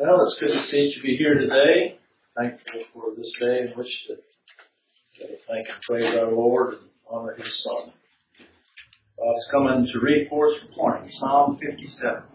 Well, it's good to see each of you here today. Thankful for this day in which to thank and praise our Lord and honor His Son. God's coming to read for us this morning, Psalm 57.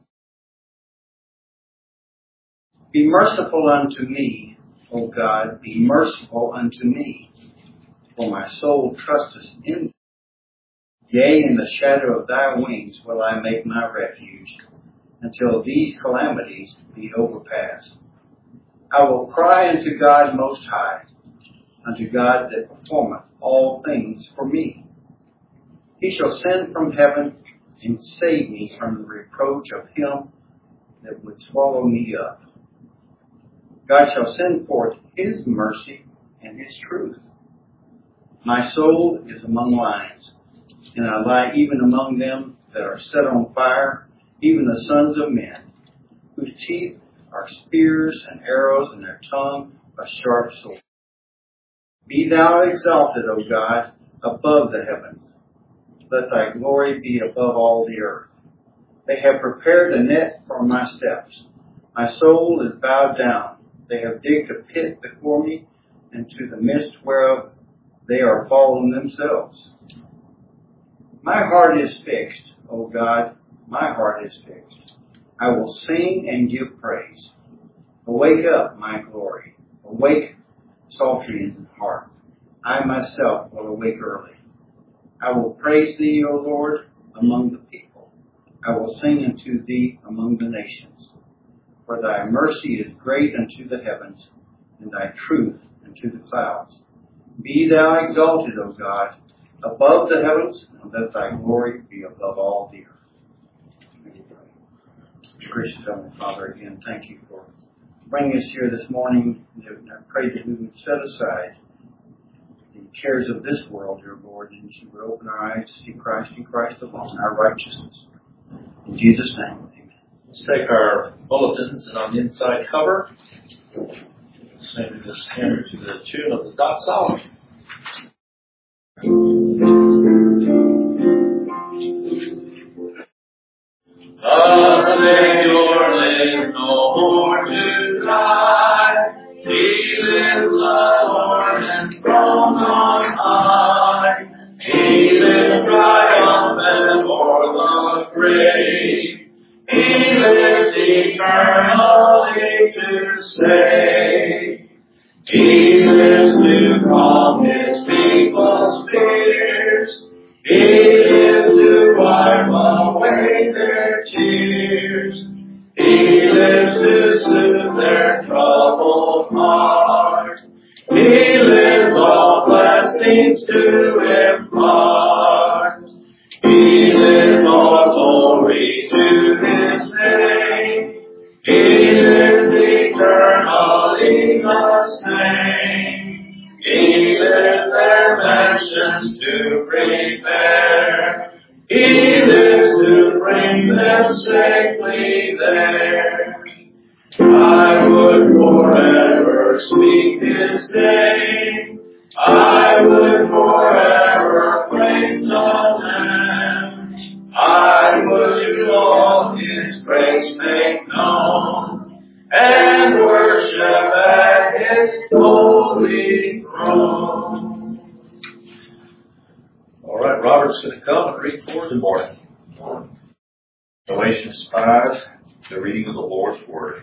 Be merciful unto me, O God, be merciful unto me, for my soul trusteth in thee. Yea, in the shadow of thy wings will I make my refuge, until these calamities be overpassed. I will cry unto God Most High, unto God that performeth all things for me. He shall send from heaven and save me from the reproach of him that would swallow me up. God shall send forth His mercy and His truth. My soul is among lions, and I lie even among them that are set on fire, even the sons of men, whose teeth are spears and arrows, and their tongue a sharp sword. Be thou exalted, O God, above the heavens. Let thy glory be above all the earth. They have prepared a net for my steps. My soul is bowed down. They have digged a pit before me, and to the midst whereof they are fallen themselves. My heart is fixed, O God, my heart is fixed. I will sing and give praise. Awake up, my glory. Awake, psaltery in heart. I myself will awake early. I will praise thee, O Lord, among the people. I will sing unto thee among the nations. For thy mercy is great unto the heavens, and thy truth unto the clouds. Be thou exalted, O God, above the heavens, and let thy glory be above all the earth. Gracious Heavenly Father, again, thank you for bringing us here this morning. And I pray that we would set aside the cares of this world, dear Lord, and that you would open our eyes to see Christ and Christ alone, our righteousness. In Jesus' name, amen. Let's take our bulletins, and on the inside cover, singing this hymn to the tune of the doxology. The Savior lives no more to die. He lives, the Lord enthroned on high. He lives triumphant o'er the grave. He lives eternally to stay. He lives to calm His people's fears. He lives to wipe away their tears. He lives to soothe their troubled heart. He lives all blessings to impart. He lives all glory to His name. He lives eternally the same. He lives their mansions to prepare. He lives to bring them safely there. I would forever speak His name. I would forever praise the Lamb. I would to all His grace make known, and worship at His holy throne. All right, Robert's going to come and read for us. Good morning. Galatians 5, the reading of the Lord's Word.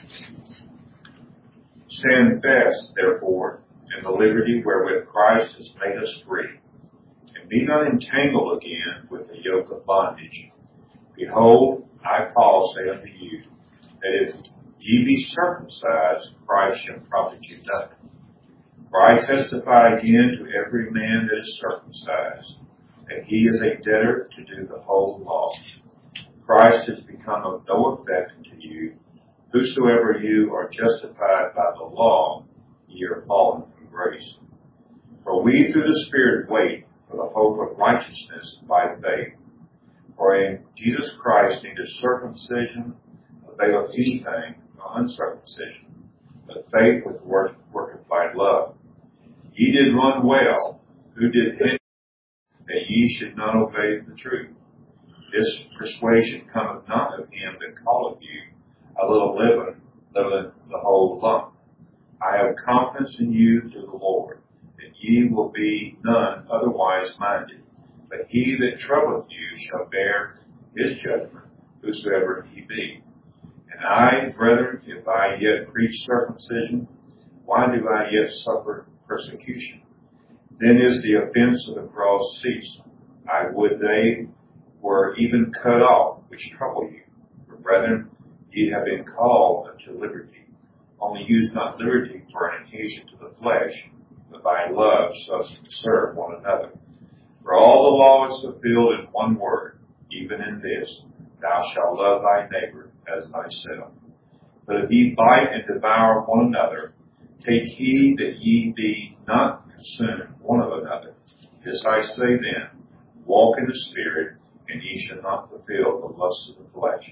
Stand fast, therefore, in the liberty wherewith Christ has made us free, and be not entangled again with the yoke of bondage. Behold, I, Paul, say unto you, that if ye be circumcised, Christ shall profit you nothing. For I testify again to every man that is circumcised, that he is a debtor to do the whole law. Christ has become of no effect unto you. Whosoever you are justified by the law, ye are fallen from grace. For we through the Spirit wait for the hope of righteousness by faith. For in Jesus Christ neither circumcision availeth anything, nor uncircumcision, but faith which worketh by love. Ye did run well. Who did hinder that ye should not obey the truth? This persuasion cometh not of him that calleth you. A little leaven leaven the whole lump. I have confidence in you to the Lord, that ye will be none otherwise minded. But he that troubleth you shall bear his judgment, whosoever he be. And I, brethren, if I yet preach circumcision, why do I yet suffer persecution? Then is the offense of the cross ceased. I would they were even cut off, which trouble you. For brethren, ye have been called unto liberty. Only use not liberty for an occasion to the flesh, but by love serve one another. For all the law is fulfilled in one word, even in this, thou shalt love thy neighbor as thyself. But if ye bite and devour one another, take heed that ye be not consumed one of another. This I say then, walk in the Spirit, and ye shall not fulfill the lusts of the flesh.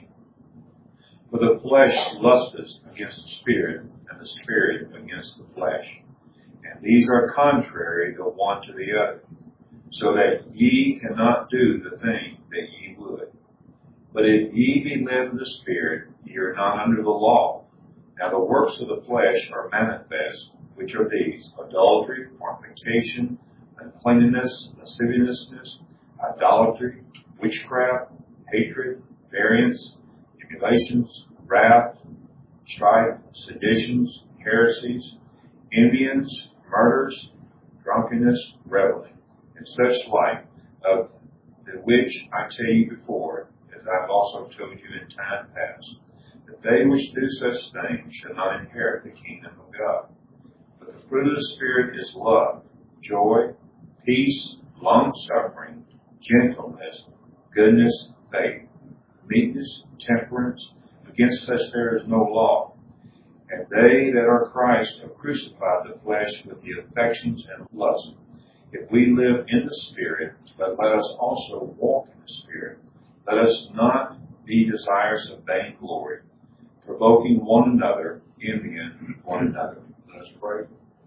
For the flesh lusteth against the Spirit, and the Spirit against the flesh. And these are contrary the one to the other, so that ye cannot do the thing that ye would. But if ye be led of the Spirit, ye are not under the law. Now the works of the flesh are manifest, which are these: adultery, fornication, uncleanness, lasciviousness, idolatry, witchcraft, hatred, variance, emulations, wrath, strife, seditions, heresies, envyings, murders, drunkenness, revelling, and such like, of the which I tell you before, as I have also told you in time past, that they which do such things shall not inherit the kingdom of God. But the fruit of the Spirit is love, joy, peace, long-suffering, gentleness, goodness, faith, meekness, temperance. Against such there is no law. And they that are Christ have crucified the flesh with the affections and lusts. If we live in the Spirit, but let us also walk in the Spirit. Let us not be desirous of vainglory, provoking one another, envying one another. Let us pray.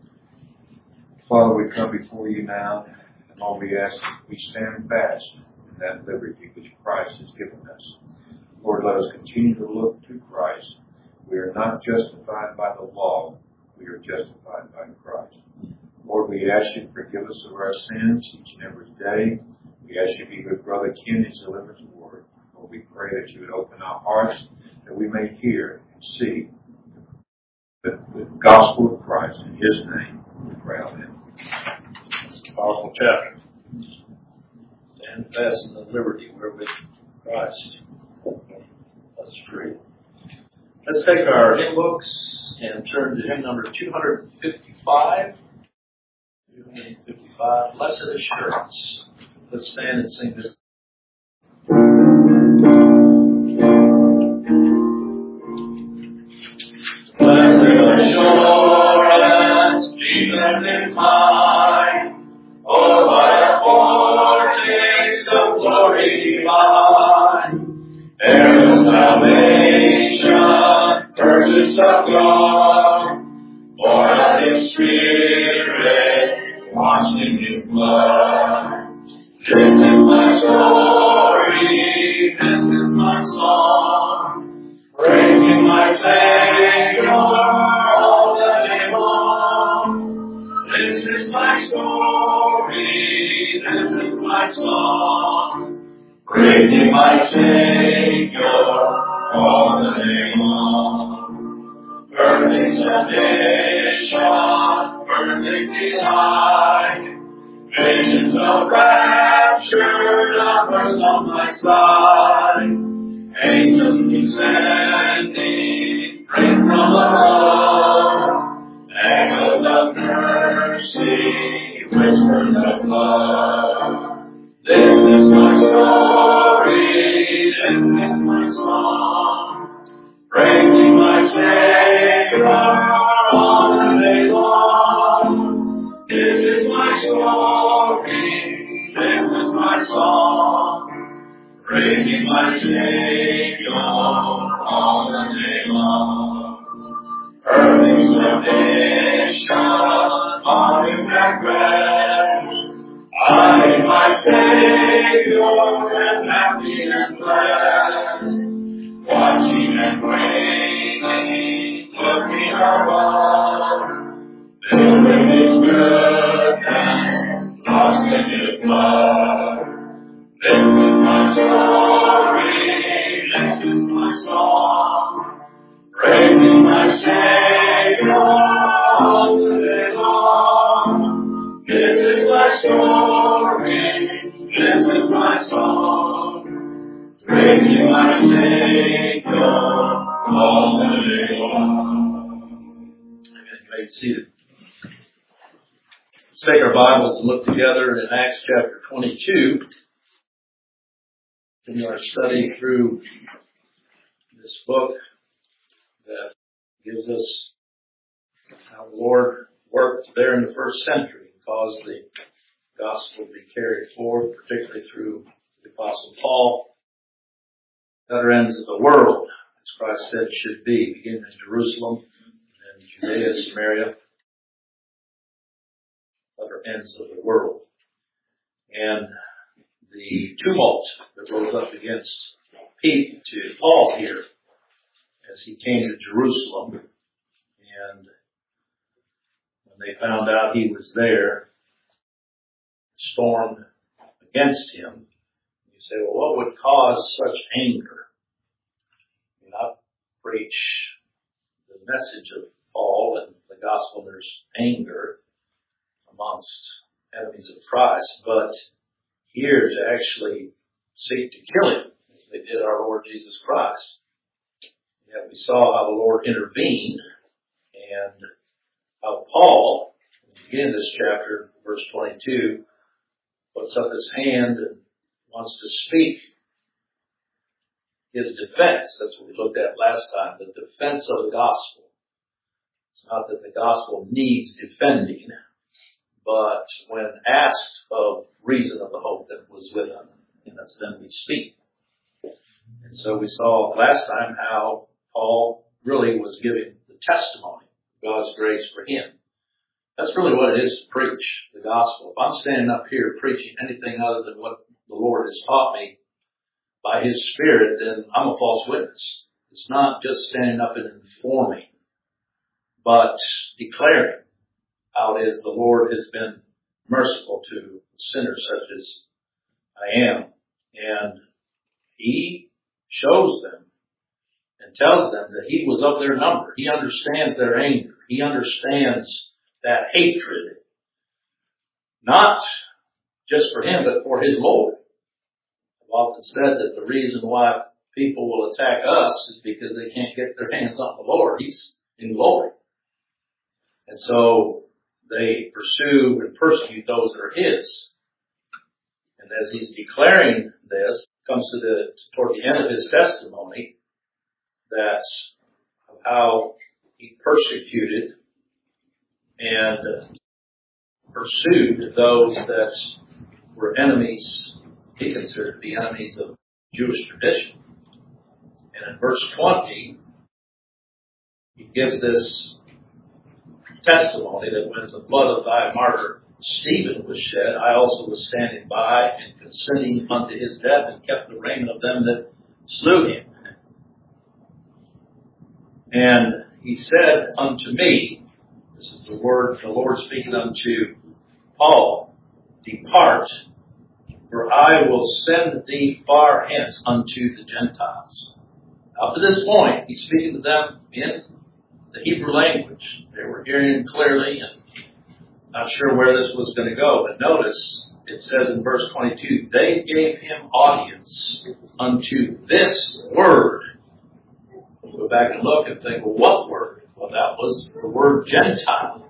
Father, we come before you now, and Lord, we ask that we stand fast in that liberty which Christ has given us. Lord, let us continue to look to Christ. We are not justified by the law. We are justified by Christ. Lord, we ask you to forgive us of our sins each and every day. We ask you to be with Brother Ken as he delivers the word. Lord, we pray that you would open our hearts, that we may hear and see the gospel of Christ. In his name, we pray. Amen. It's a powerful chapter. Stand fast in the liberty wherewith Christ was free. Let's take our hymn books and turn to hymn number 255. 255, Blessed Assurance. Let's stand and sing this. Blessed assurance, Jesus is mine. Oh, what a foretaste of glory divine. Heir of salvation, purchased of God, born of His Spirit, washed in His blood. This is my story, this is my song, praising my Savior all the day long. This is my story, this is my song, praising my Savior all the day long. Perfect submission, perfect delight, visions of rapture, numbers on my side, angels descending, bring from above, echoes of mercy, whispers of love. This is my story, this is my song, praising my Savior all the day long. This is my story, this is my song, praising my Savior all the day long. Perfect submission, all exact rest, I in my Savior am happy and blessed, watching and waiting Look, we are one. Filled with His goodness, lost in His love. This is my story, this is my song, praising my Savior all the day long. This is my story, this is my song, praising my Savior all the day long. You may be seated. Let's take our Bibles and look together in Acts chapter 22. In our study through this book that gives us how the Lord worked there in the first century and caused the gospel to be carried forth, particularly through the Apostle Paul, other ends of the world, as Christ said should be, beginning in Jerusalem and Judea, Samaria, other ends of the world. And the tumult that rose up against Paul here as he came to Jerusalem, and when they found out he was there, stormed against him. You say, well, what would cause such anger? I mean, I preach the message of Paul and the gospel. There's anger amongst enemies of Christ, but here to actually seek to kill him, as they did our Lord Jesus Christ. Yet we saw how the Lord intervened, and how Paul, at the beginning of this chapter, verse 22, puts up his hand and wants to speak his defense. That's what we looked at last time, the defense of the gospel. It's not that the gospel needs defending, but when asked of reason of the hope that was with him, and that's then we speak. And so we saw last time how Paul really was giving the testimony of God's grace for him. That's really what it is to preach the gospel. If I'm standing up here preaching anything other than what the Lord has taught me by His Spirit, then I'm a false witness. It's not just standing up and informing, but declaring how it is the Lord has been merciful to sinners such as I am. And He shows them and tells them that He was of their number. He understands their anger. He understands that hatred, not just for him, but for his Lord. I've often said that the reason why people will attack us is because they can't get their hands on the Lord. He's in glory. And so they pursue and persecute those that are His. And as he's declaring this, comes to toward the end of his testimony, that's of how he persecuted and pursued those that were enemies, he considered to be enemies of Jewish tradition. And in verse 20, he gives this testimony that when the blood of thy martyr Stephen was shed, I also was standing by and consenting unto his death and kept the raiment of them that slew him. And he said unto me, this is the word the Lord speaking unto Paul, depart, for I will send thee far hence unto the Gentiles. Up to this point, he's speaking to them in the Hebrew language. They were hearing him clearly and not sure where this was going to go. But notice, it says in verse 22, they gave him audience unto this word. We'll go back and look and think, well, what word? Well, that was the word Gentile.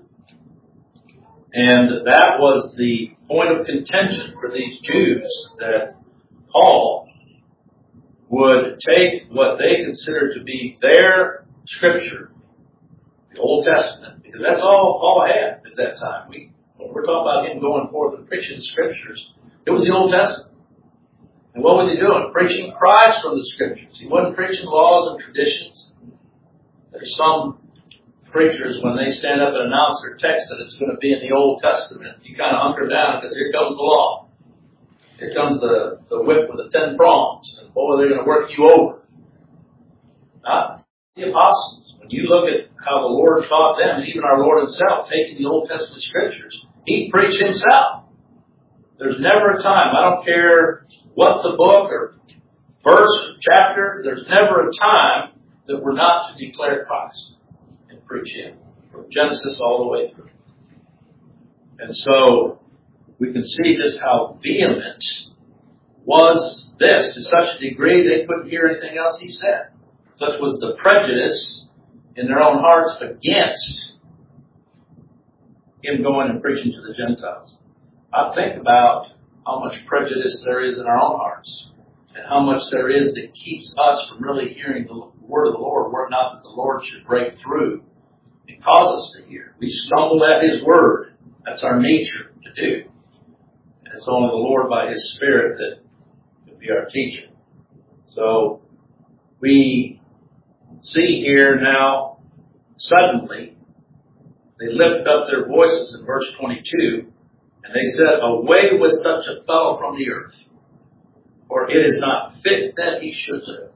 And that was the point of contention for these Jews, that Paul would take what they considered to be their scripture, the Old Testament, because that's all Paul had at that time. When we're talking about him going forth and preaching the scriptures, it was the Old Testament. And what was he doing? Preaching Christ from the scriptures. He wasn't preaching laws and traditions. There's some preachers, when they stand up and announce their text that it's going to be in the Old Testament, you kind of hunker down because here comes the law. Here comes the whip with the 10 prongs. And boy, they're going to work you over. The apostles, when you look at how the Lord taught them, and even our Lord himself, taking the Old Testament scriptures, he preached himself. There's never a time, I don't care what the book or verse or chapter, there's never a time that we're not to declare Christ and preach him. From Genesis all the way through. And so, we can see just how vehement was this, to such a degree they couldn't hear anything else he said. Such was the prejudice in their own hearts against him going and preaching to the Gentiles. I think about how much prejudice there is in our own hearts, and how much there is that keeps us from really hearing the word of the Lord, were it not that the Lord should break through and cause us to hear. We stumble at his word. That's our nature to do. And it's only the Lord by his Spirit that can be our teacher. So we see here now, suddenly, they lift up their voices in verse 22, and they said, "Away with such a fellow from the earth, for it is not fit that he should live."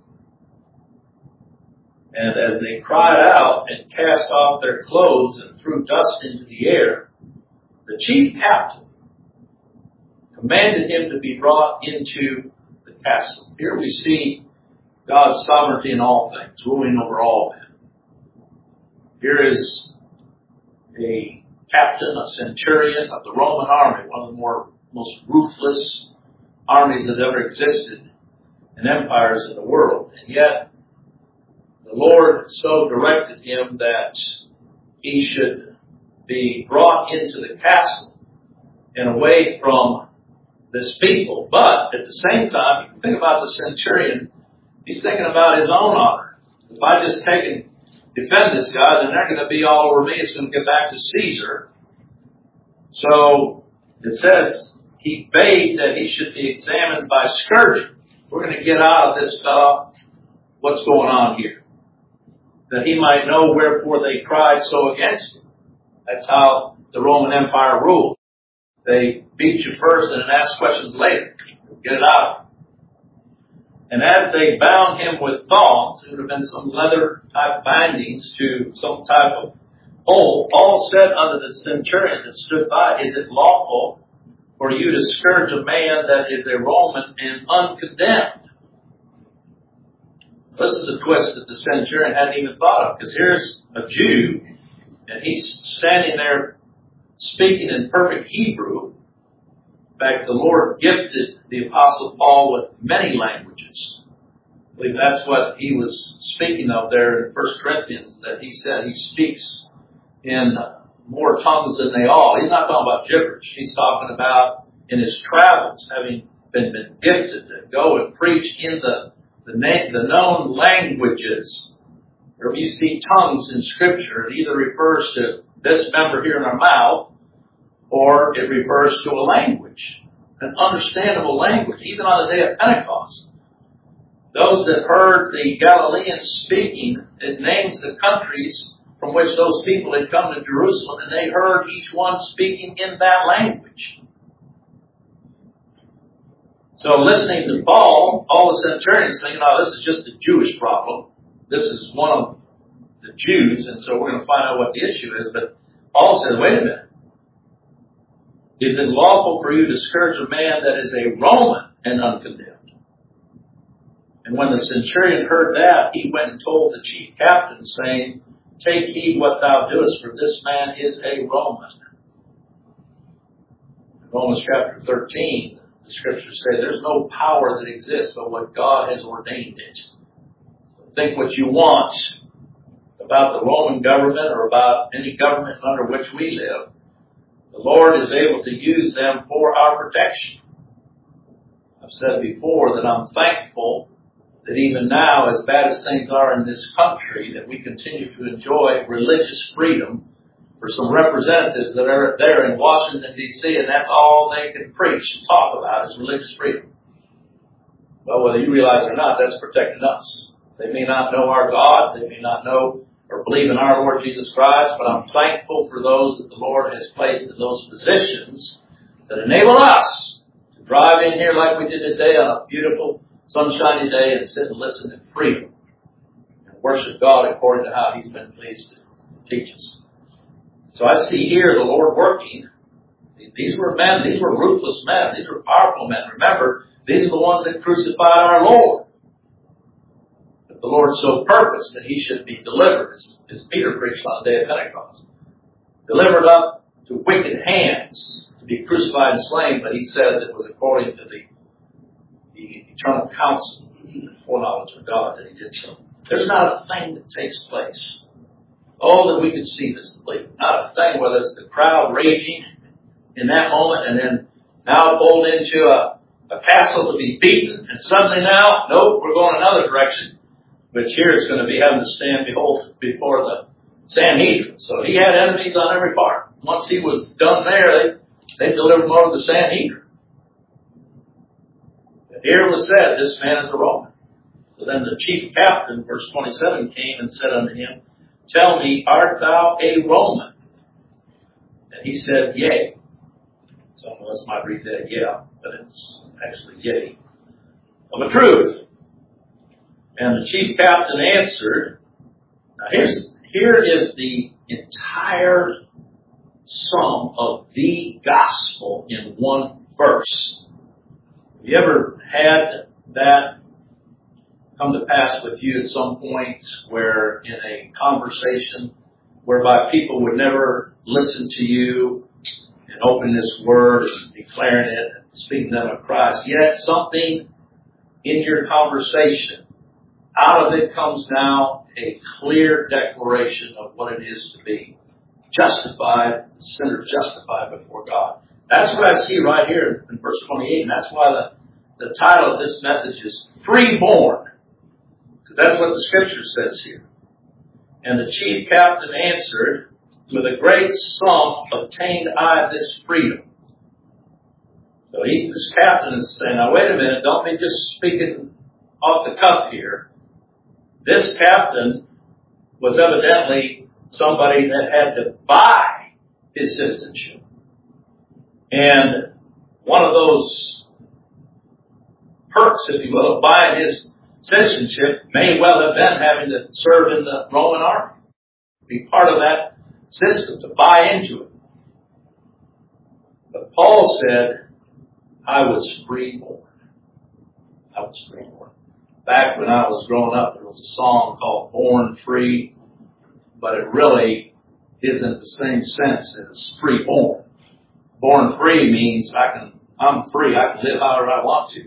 And as they cried out and cast off their clothes and threw dust into the air, the chief captain commanded him to be brought into the castle. Here we see God's sovereignty in all things, ruling over all men. Here is a captain, a centurion of the Roman army, one of the most ruthless armies that ever existed in empires in the world. And yet, the Lord so directed him that he should be brought into the castle and away from this people. But at the same time, you think about the centurion, he's thinking about his own honor. If I just take and defend this guy, then they're going to be all over me. It's going to get back to Caesar. So it says he bade that he should be examined by scourging. We're going to get out of this fellow what's going on here, that he might know wherefore they cried so against him. That's how the Roman Empire ruled. They beat you first and then ask questions later. Get it out. And as they bound him with thongs, it would have been some leather type bindings to some type of pole, Paul said unto the centurion that stood by, "Is it lawful for you to scourge a man that is a Roman and uncondemned?" This is a twist that the centurion hadn't even thought of, because here's a Jew, and he's standing there speaking in perfect Hebrew. In fact, the Lord gifted the Apostle Paul with many languages. I believe that's what he was speaking of there in 1 Corinthians, that he said he speaks in more tongues than they all. He's not talking about gibberish. He's talking about in his travels, having been gifted to go and preach in the known languages. Wherever you see tongues in Scripture, it either refers to this member here in our mouth, or it refers to a language, an understandable language, even on the day of Pentecost. Those that heard the Galileans speaking, it names the countries from which those people had come to Jerusalem, and they heard each one speaking in that language. So listening to Paul, all the centurions think, this is just a Jewish problem. This is one of the Jews, and so we're going to find out what the issue is. But Paul says, wait a minute. Is it lawful for you to scourge a man that is a Roman and uncondemned? And when the centurion heard that, he went and told the chief captain, saying, "Take heed what thou doest, for this man is a Roman." In Romans chapter 13, the scriptures say there's no power that exists but what God has ordained it. So think what you want about the Roman government or about any government under which we live. The Lord is able to use them for our protection. I've said before that I'm thankful that even now, as bad as things are in this country, that we continue to enjoy religious freedom for some representatives that are there in Washington, D.C., and that's all they can preach and talk about is religious freedom. Well, whether you realize it or not, that's protecting us. They may not know our God, they may not know or believe in our Lord Jesus Christ, but I'm thankful for those that the Lord has placed in those positions that enable us to drive in here like we did today on a beautiful sunshiny day and sit and listen in freedom and worship God according to how He's been pleased to teach us. So I see here the Lord working. These were men, these were ruthless men, these were powerful men. Remember, these are the ones that crucified our Lord. But the Lord so purposed that He should be delivered, as Peter preached on the day of Pentecost. Delivered up to wicked hands, to be crucified and slain, but He says it was according to the eternal counsel, the foreknowledge of God that He did so. There's not a thing that takes place. Oh, that we could see this belief. Not a thing, whether it's the crowd raging in that moment and then now pulled into a castle to be beaten, and suddenly now, nope, we're going another direction. But here it's going to be having to stand before the Sanhedrin. So he had enemies on every part. Once he was done there, they delivered him over to the Sanhedrin. But here it was said, this man is a Roman. So then the chief captain, verse 27, came and said unto him, Tell me, art thou a Roman? And he said, Yea. Some of us might read that, yeah, but it's actually yea. Of a truth. And the chief captain answered, now here is the entire sum of the gospel in one verse. Have you ever had that come to pass with you at some point where in a conversation whereby people would never listen to you and open this word and declaring it and speaking them of Christ, yet something in your conversation, out of it comes now a clear declaration of what it is to be justified, the sinner justified before God. That's what I see right here in verse 28, and that's why the title of this message is Freeborn, because that's what the Scripture says here. And the chief captain answered, With a great sum obtained I this freedom. So this captain is saying, now wait a minute, don't be just speaking off the cuff here. This captain was evidently somebody that had to buy his citizenship. And one of those perks, if you will, of buying his citizenship may well have been having to serve in the Roman army. Be part of that system, to buy into it. But Paul said, I was freeborn. I was freeborn. Back when I was growing up, there was a song called Born Free, but it really isn't the same sense as freeborn. Born free means I'm free. I can live however I want to.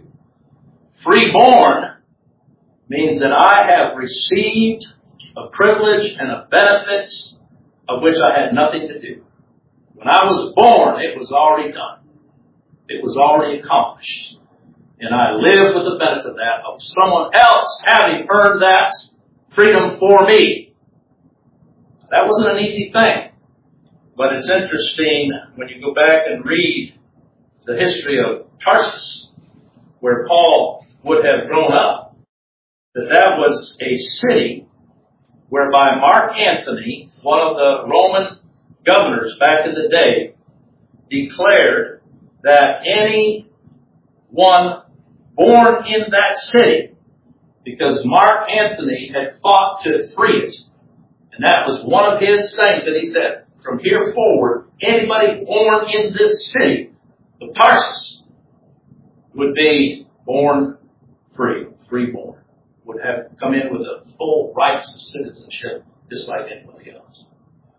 Freeborn means that I have received a privilege and a benefit of which I had nothing to do. When I was born, it was already done. It was already accomplished. And I live with the benefit of that, of someone else having earned that freedom for me. That wasn't an easy thing. But it's interesting when you go back and read the history of Tarsus, where Paul would have grown up, that was a city whereby Mark Antony, one of the Roman governors back in the day, declared that any one born in that city, because Mark Antony had fought to free it, and that was one of his things that he said, from here forward, anybody born in this city of Tarsus would be born free, freeborn, would have come in with the full rights of citizenship, just like anybody else.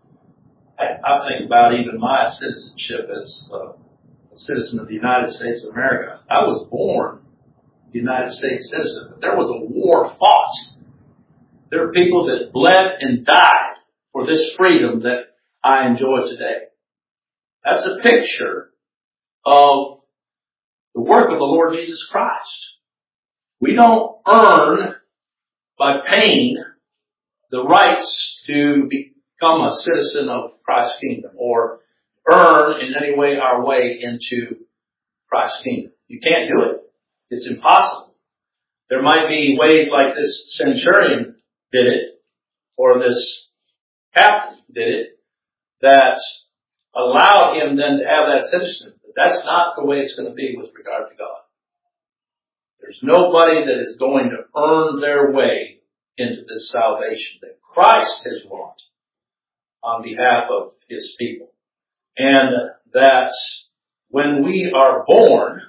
I think about even my citizenship as a citizen of the United States of America. I was born a United States citizen, but there was a war fought. There are people that bled and died for this freedom that I enjoy today. That's a picture of the work of the Lord Jesus Christ. We don't earn by paying the rights to become a citizen of Christ's kingdom or earn in any way our way into Christ's kingdom. You can't do it. It's impossible. There might be ways like this centurion did it, or this captain did it, that allowed him then to have that citizenship. But that's not the way it's going to be with regard to God. There's nobody that is going to earn their way into this salvation that Christ has wrought on behalf of His people. And that when we are born,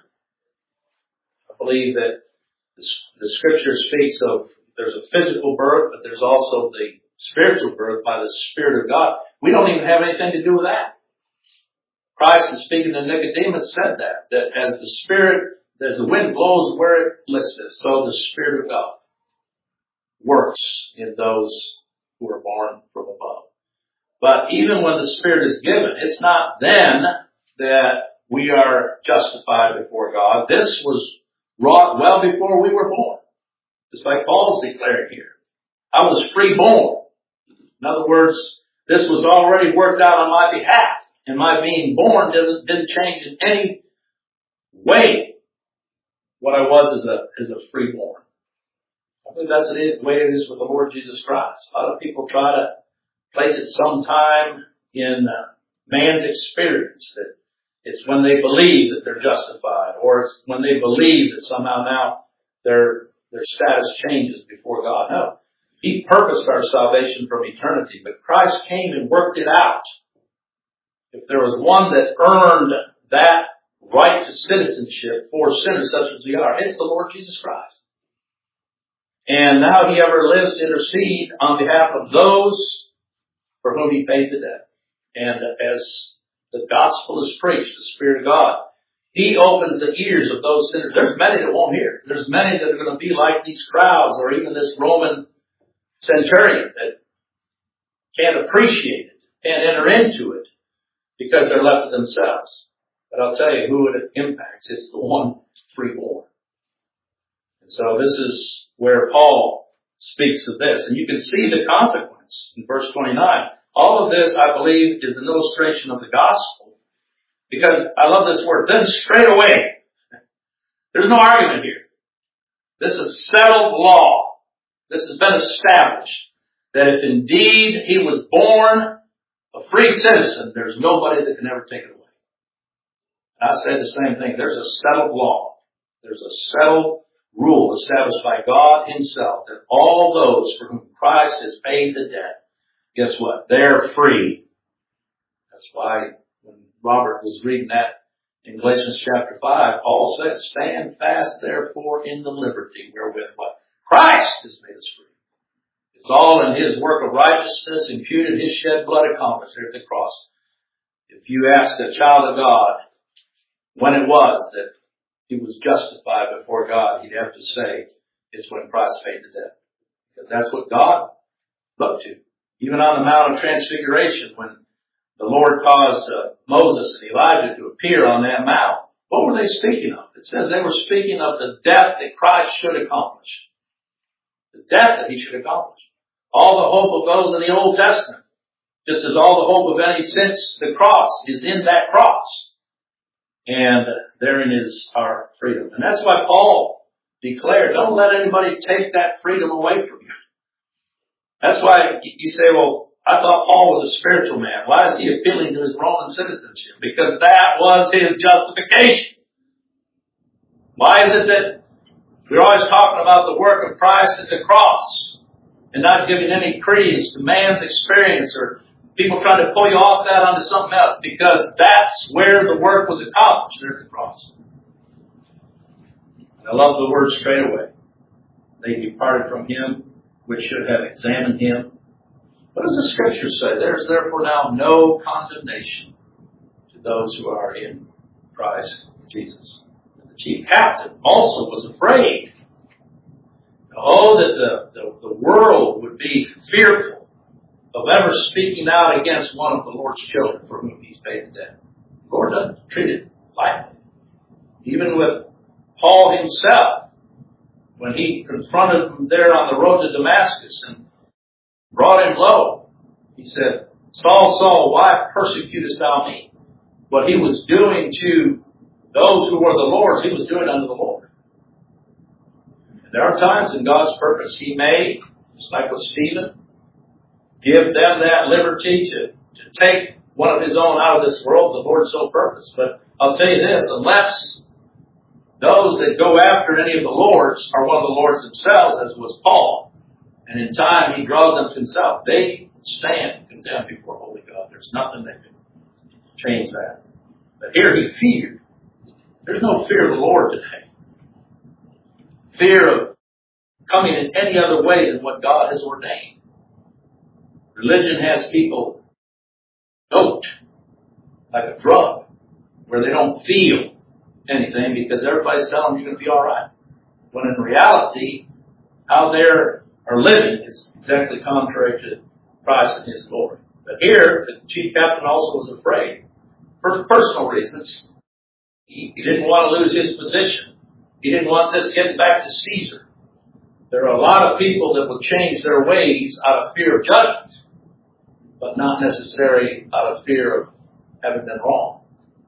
I believe that the Scripture speaks of there's a physical birth, but there's also the spiritual birth by the Spirit of God. We don't even have anything to do with that. Christ, in speaking to Nicodemus, said that as the Spirit, as the wind blows where it listeth, so the Spirit of God works in those who are born from above. But even when the Spirit is given, it's not then that we are justified before God. This was wrought well before we were born. Just like Paul's declaring here. I was free-born. In other words, this was already worked out on my behalf. And my being born didn't change in any way what I was as a free-born. I think that's the way it is with the Lord Jesus Christ. A lot of people try to place it sometime in man's experience, that it's when they believe that they're justified, or it's when they believe that somehow now their status changes before God. No. He purposed our salvation from eternity, but Christ came and worked it out. If there was one that earned that right to citizenship for sinners such as we are, it's the Lord Jesus Christ. And now He ever lives to intercede on behalf of those for whom He paid the debt. And as the gospel is preached, the Spirit of God, He opens the ears of those sinners. There's many that won't hear. There's many that are going to be like these crowds, or even this Roman centurion that can't appreciate it, can't enter into it, because they're left to themselves. But I'll tell you who it impacts. It's the one free-born. And so this is where Paul speaks of this. And you can see the consequence in verse 29. All of this, I believe, is an illustration of the gospel. Because I love this word. Then straight away. There's no argument here. This is settled law. This has been established. That if indeed he was born a free citizen, there's nobody that can ever take it away. And I said the same thing. There's a settled law. There's a settled rule established by God Himself that all those for whom Christ has paid the debt, guess what? They're free. That's why when Robert was reading that in Galatians chapter 5, Paul said, stand fast therefore in the liberty wherewith what? Christ has made us free. It's all in His work of righteousness, imputed, His shed blood accomplished here at the cross. If you ask a child of God when it was that he was justified before God, he'd have to say it's when Christ paid the debt. Because that's what God looked to. Even on the Mount of Transfiguration, when the Lord caused Moses and Elijah to appear on that mount, what were they speaking of? It says they were speaking of the death that Christ should accomplish. The death that He should accomplish. All the hope of those in the Old Testament, just as all the hope of any since the cross, is in that cross. And therein is our freedom. And that's why Paul declared, don't let anybody take that freedom away from you. That's why you say, well, I thought Paul was a spiritual man. Why is he appealing to his Roman citizenship? Because that was his justification. Why is it that we're always talking about the work of Christ at the cross and not giving any credence to man's experience, or people trying to pull you off that onto something else? Because that's where the work was accomplished, there at the cross. I love the word straight away. They departed from Him which should have examined Him. What does the Scripture say? There's therefore now no condemnation to those who are in Christ Jesus. The chief captain also was afraid. Oh, that the world would be fearful of ever speaking out against one of the Lord's children for whom He's paid the debt. The Lord doesn't treat it lightly. Even with Paul himself, when He confronted him there on the road to Damascus and brought him low, He said, Saul, Saul, why persecutest thou me? What he was doing to those who were the Lord's, he was doing unto the Lord. And there are times in God's purpose He may, just like with Stephen, give them that liberty to take one of His own out of this world. The Lord so purposed. But I'll tell you this, unless those that go after any of the Lords are one of the Lords themselves, as was Paul, And in time, he draws them to himself. They stand condemned before holy God. There's nothing that can change that. But here he feared. There's no fear of the Lord today. Fear of coming in any other way than what God has ordained. Religion has people doped like a drug, where they don't feel anything because everybody's telling them you're going to be all right. When in reality, how they are living is exactly contrary to Christ and His glory. But here, the chief captain also was afraid. For personal reasons, he didn't want to lose his position. He didn't want this getting back to Caesar. There are a lot of people that will change their ways out of fear of judgment, but not necessarily out of fear of having been wrong.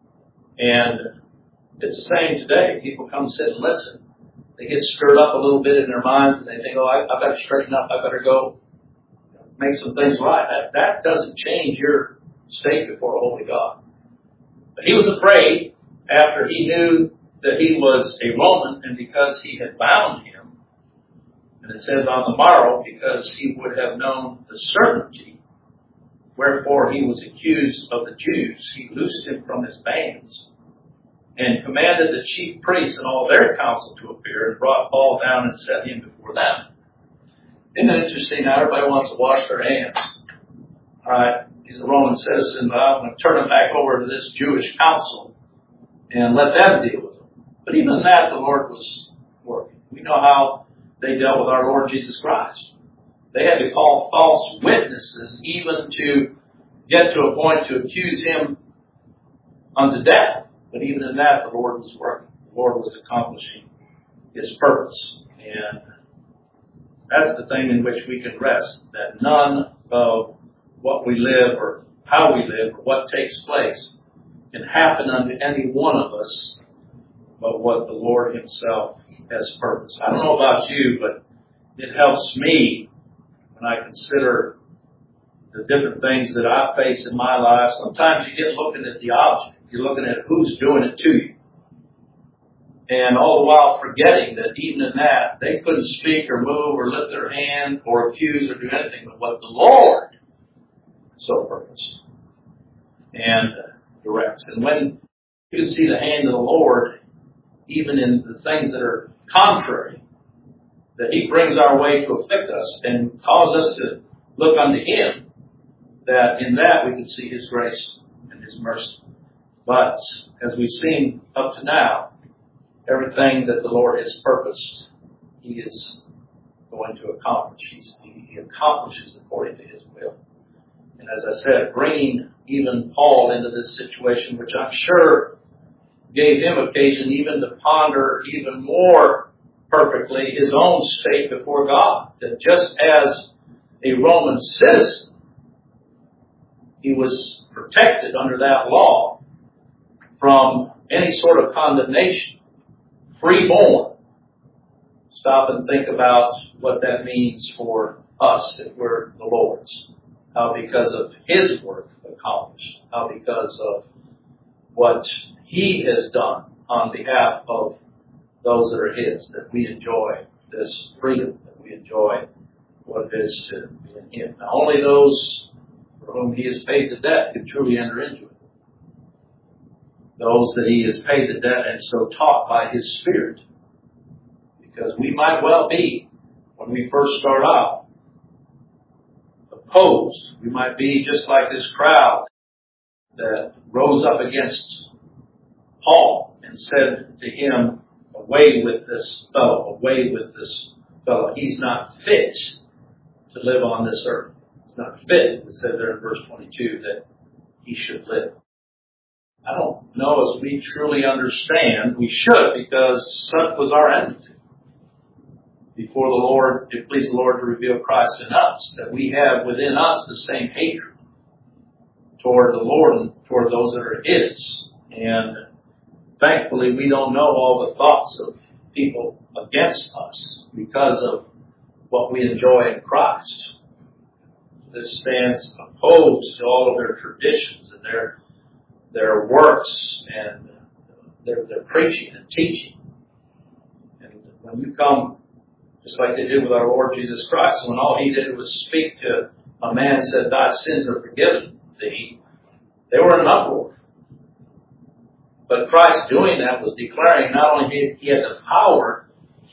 And it's the same today. People come sit and listen. They get stirred up a little bit in their minds and they think, oh, I better straighten up. I better go make some things right. That doesn't change your state before a holy God. But he was afraid after he knew that he was a Roman, and because he had bound him, and it says on the morrow, because he would have known the certainty, wherefore he was accused of the Jews, he loosed him from his bands, and commanded the chief priests and all their council to appear, and brought Paul down and set him before them. Isn't it interesting how everybody wants to wash their hands? All right, he's a Roman citizen, but I'm going to turn him back over to this Jewish council and let them deal with him. But even in that, the Lord was working. We know how they dealt with our Lord Jesus Christ. They had to call false witnesses even to get to a point to accuse him unto death. But even in that, the Lord was working. The Lord was accomplishing His purpose. And that's the thing in which we can rest, that none of what we live or how we live or what takes place can happen unto any one of us but what the Lord Himself has purposed. I don't know about you, but it helps me when I consider the different things that I face in my life. Sometimes you get looking at the object. You're looking at who's doing it to you. And all the while forgetting that even in that, they couldn't speak or move or lift their hand or accuse or do anything but what the Lord so purposed and directs. And when you can see the hand of the Lord, even in the things that are contrary, that He brings our way to afflict us and cause us to look unto Him, that in that we can see His grace and His mercy. But as we've seen up to now, everything that the Lord has purposed, He is going to accomplish. He accomplishes according to His will. And as I said, bringing even Paul into this situation, which I'm sure gave him occasion even to ponder even more perfectly his own state before God. That just as a Roman citizen, he was protected under that law from any sort of condemnation, freeborn. Stop and think about what that means for us if we're the Lord's. How because of His work accomplished, how because of what He has done on behalf of those that are His, that we enjoy this freedom, that we enjoy what it is to be in Him. Now, only those for whom He has paid the debt can truly enter into it. Those that He has paid the debt and so taught by His Spirit. Because we might well be, when we first start out, opposed. We might be just like this crowd that rose up against Paul and said to him, away with this fellow, away with this fellow. He's not fit to live on this earth. It's not fit, it says there in verse 22, that he should live. I don't know as we truly understand. We should, because such was our enmity before the Lord. It pleased the Lord to reveal Christ in us, that we have within us the same hatred toward the Lord and toward those that are His. And thankfully, we don't know all the thoughts of people against us because of what we enjoy in Christ. This stands opposed to all of their traditions and their works and their preaching and teaching. And when you come just like they did with our Lord Jesus Christ. When all he did was speak to a man and said, thy sins are forgiven thee, they were in an uproar. But Christ doing that was declaring not only he had the power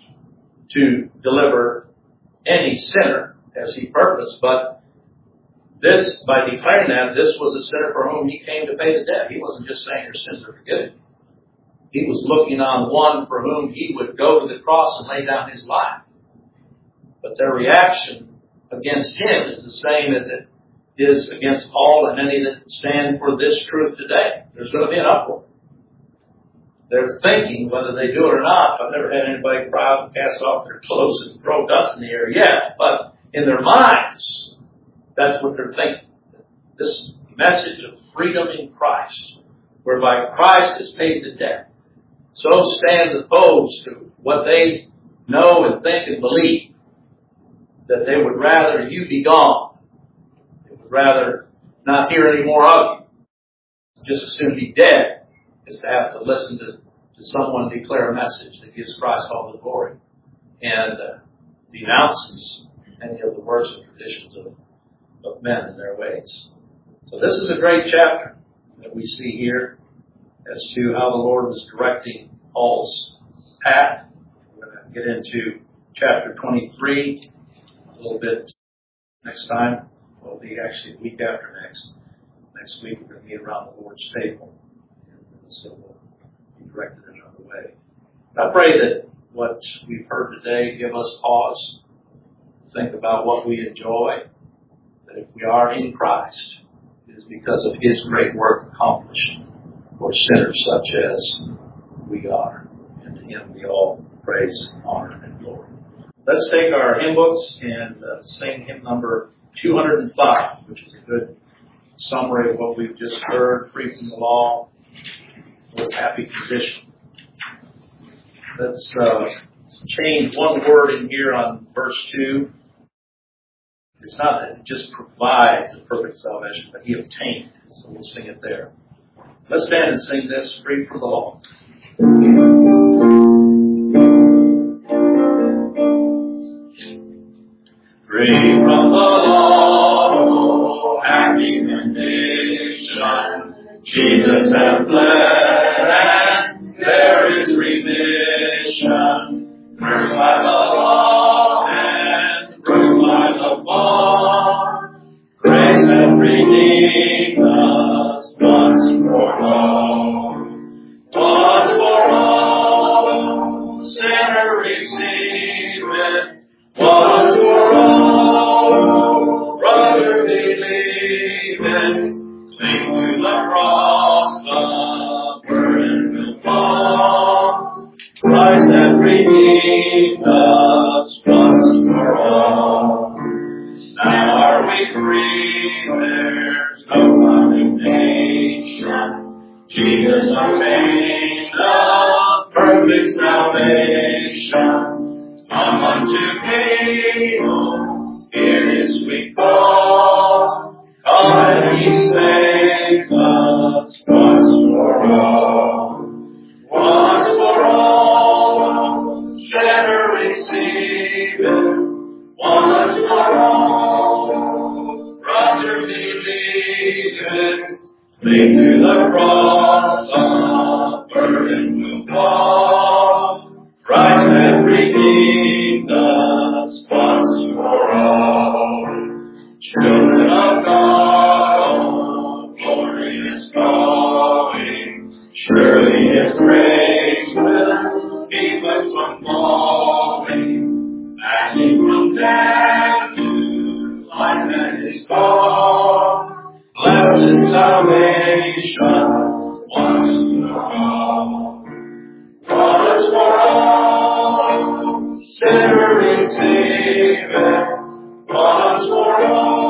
to deliver any sinner as he purposed, but this, by declaring that, this was a sinner for whom he came to pay the debt. He wasn't just saying your sins are forgiven. He was looking on one for whom he would go to the cross and lay down his life. But their reaction against him is the same as it is against all and any that stand for this truth today. There's going to be an uproar. They're thinking, whether they do it or not. I've never had anybody cry out and cast off their clothes and throw dust in the air yet. But in their minds, that's what they're thinking. This message of freedom in Christ, whereby Christ has paid the debt, so stands opposed to what they know and think and believe, that they would rather you be gone. They would rather not hear any more of you. Just as soon be dead is to have to listen to someone declare a message that gives Christ all the glory and denounces any of the works and traditions of men and their ways. So this is a great chapter that we see here as to how the Lord was directing Paul's path. We're going to get into chapter 23 a little bit next time. Well, it'll be actually the week after next. Next week we're going to meet around the Lord's table. So we'll be directed another way. I pray that what we've heard today give us pause, think about what we enjoy, that if we are in Christ, it is because of His great work accomplished for sinners such as we are. And to Him be all praise, honor, and glory. Let's take our hymn books and sing hymn number 205, which is a good summary of what we've just heard, free from the law, with happy condition. Let's change one word in here on verse 2. It's not that it just provides a perfect salvation, but He obtained. So we'll sing it there. Let's stand and sing this, free from the law. Free from the law, happy condition, Jesus has bled, and there is remission. Cursed by the law and bruised by the fall, grace hath redeemed us once for all. Once for all, sinner receive it. Once for all, brother believe it. Cling to the cross, the burden will fall. Christ hath redeemed us once for all. Now are we free, there's no condemnation. Jesus obtained the perfect salvation. Come unto me, hear His sweet call. Come and He saves us once for all. Once for all, sinner receive it. Once for all, brother believe it. Cling to the cross, the burden will fall. Christ hath redeemed us once for all. Children of God, oh, glorious calling. Surely His grace will keep us from falling. Passing from death to life and His call. Blessed salvation, once for all. Once for all, sinner receive it. Once for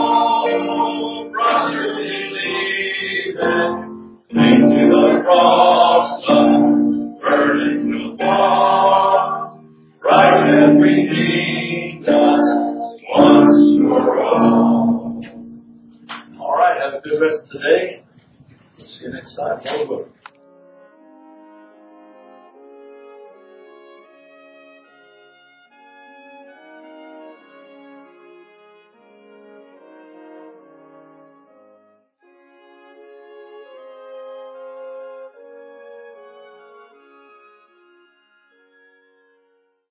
all, brother believe it. Cling to the cross, the burden will fall. Christ hath redeemed us once for all. All right, have a good rest of the day. See you next time.